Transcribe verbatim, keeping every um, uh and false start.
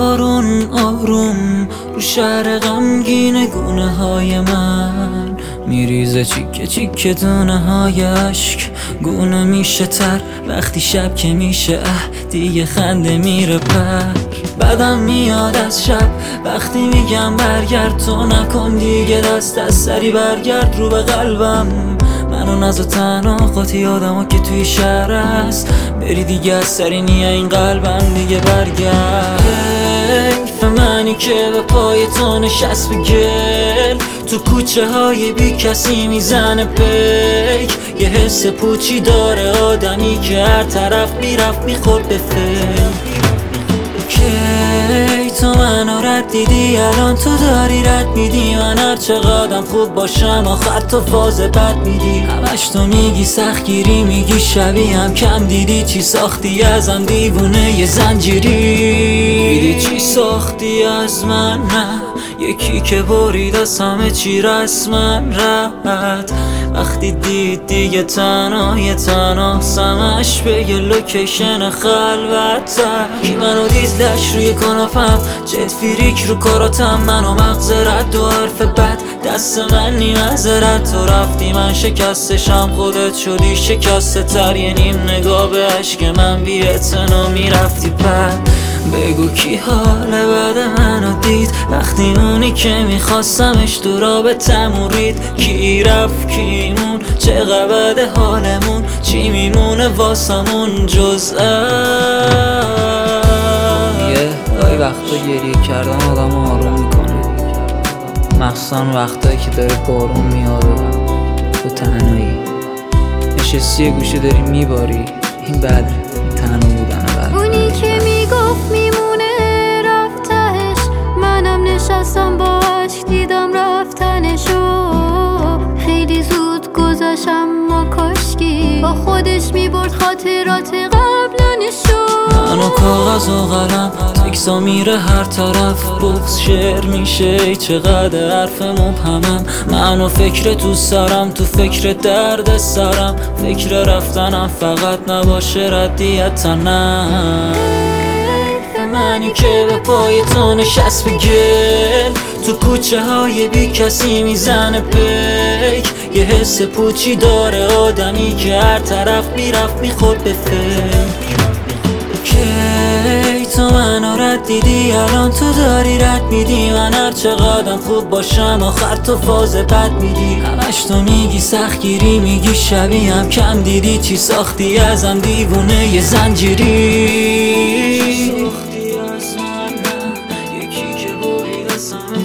بارون آروم رو شهر غمگین گونه های من میریزه، چیکه چیکه دونه های عشق گونه میشه تر وقتی شب که میشه اه دیگه خنده میره پر. بدم میاد از شب وقتی میگم برگرد، تو نکن دیگه دست از سری برگرد رو به قلبم. منو نزا تنها قاطی آدم که توی شهر است، بری دیگه از سری نیه این قلبم دیگه برگرد. حیف منی که به پای تو نشست به گل، تو کوچه های بی کسی میزنه پیک. یه حس پوچی داره آدمی که هر طرف میرفت میخورد به فکر. کی تو منو رد دیدی الان تو داری رد میدی، من هر چقدرم خوب باشم آخر تو فاز بد میدی. همش تو میگی سختگیری میگی شبیه هم کم دیدی، چی ساختی ازم دیوونه یه زنجیری. دیدی چی ساختی از من؟ نه یکی که برید از همه چی رسمن رد. وقتی دید دیگه تنها یه تنها سمش به یه لوکیشن خلوت‌تر. کی منو دیدش روی کنافم جت فریک رو کاراتم، منو مغز رد و حرف بد دست من نی نظرت. تو رفتی من شکستشم خودت شدی شکسته تر، یه نیم نگاه به عشق من بی اعتنا میرفتی پر. بگو کی حال بعد منو دید وقتی اونی که میخواستمش تو رابطمون رید. کی رفت کی مون چقدر بعد حالمون، چی میمونه واسمون جز یه گاهی وقتا گریه کردن آدم آروم میکنه، مخصوصا وقتایی که داره بارون میاد و تو تنهایی نشستی گوشه داری میباری. این بعد تنها بودنه. بعد اونی که میگفت میمونه رفتهش، منم نشستم با عشق دیدم رفتنشو. خیلی زود گذشت اما کاشکی با خودش میبرد خاطرات قبلنشو. منو کاغذ و قلم تکسا میره هر طرف، بغض شعر میشه ای چقدر حرف مبهمم. منو فکر تو سرم تو فکر درد سرم، فکر رفتنم فقط نباشه ردیت نه. منی که به پای تو نشست به گل، تو کوچه های بی کسی میزنه پیک. یه حس پوچی داره آدمی که هر طرف میرفت میخورد به فکر. کی تو منو رد دیدی الان تو داری رد میدی، من هر چقدرم خوب باشم آخر تو فاز بد میدی. همش تو میگی سختگیری میگی شبیه هم کم دیدی، چی ساختی ازم دیوونه یه زنجیری. ساختی از من یکی که برید از همه